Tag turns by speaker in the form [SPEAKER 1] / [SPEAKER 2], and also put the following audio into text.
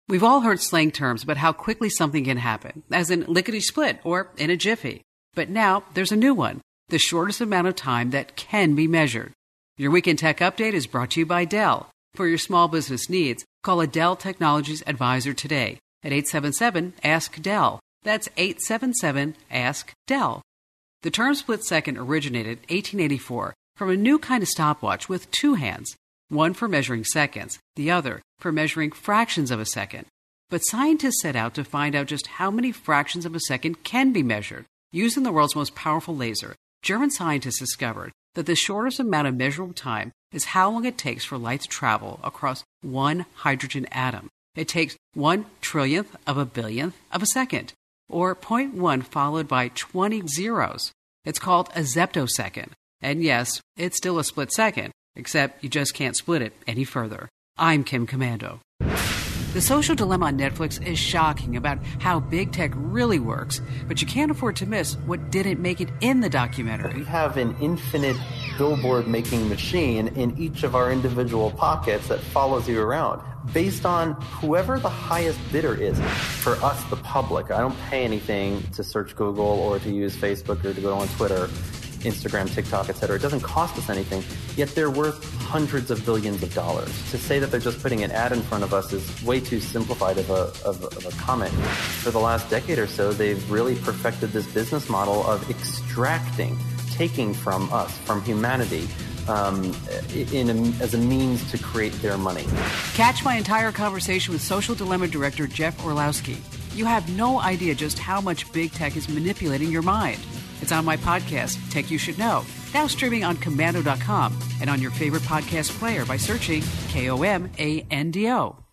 [SPEAKER 1] We've all heard slang terms about how quickly something can happen, as in lickety-split or in a jiffy. But now there's a new one, the shortest amount of time that can be measured. Your Weekend Tech Update is brought to you by Dell. For your small business needs, call a Dell Technologies advisor today at 877-ASK-DELL. That's 877-ASK-DELL. The term split second originated in 1884 from a new kind of stopwatch with two hands, one for measuring seconds, the other for measuring fractions of a second. But scientists set out to find out just how many fractions of a second can be measured. Using the world's most powerful laser, German scientists discovered that the shortest amount of measurable time is how long it takes for light to travel across one hydrogen atom. It takes 1/trillionth of a billionth of a second, or 0.1 followed by 20 zeros. It's called a zeptosecond. And yes, it's still a split second, except you just can't split it any further. I'm Kim Commando. The Social Dilemma on Netflix is shocking about how big tech really works, but you can't afford to miss what didn't make it in the documentary.
[SPEAKER 2] We have an infinite billboard-making machine in each of our individual pockets that follows you around based on whoever the highest bidder is. For us, the public, I don't pay anything to search Google or to use Facebook or to go on Twitter, Instagram, TikTok, etc. It doesn't cost us anything, yet they're worth hundreds of billions of dollars. To say that they're just putting an ad in front of us is way too simplified of a comment. For the last decade or so, they've really perfected this business model of extracting, taking from us, from humanity, as a means to create their money.
[SPEAKER 1] Catch my entire conversation with Social Dilemma director Jeff Orlowski. You have no idea just how much big tech is manipulating your mind. It's on my podcast, Tech You Should Know, now streaming on Commando.com and on your favorite podcast player by searching KOMANDO.